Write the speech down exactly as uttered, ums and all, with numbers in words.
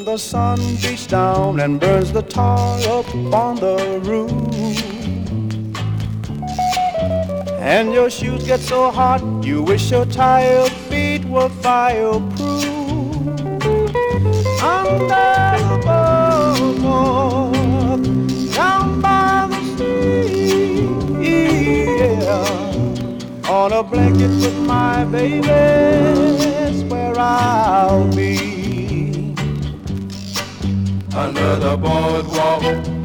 when the sun beats down and burns the tar up on the roof. And your shoes get so hot, you wish your tired feet were fireproof. Under the boardwalk, down by the sea, yeah. On a blanket with my baby, that's where I'll be. Under the boardwalk,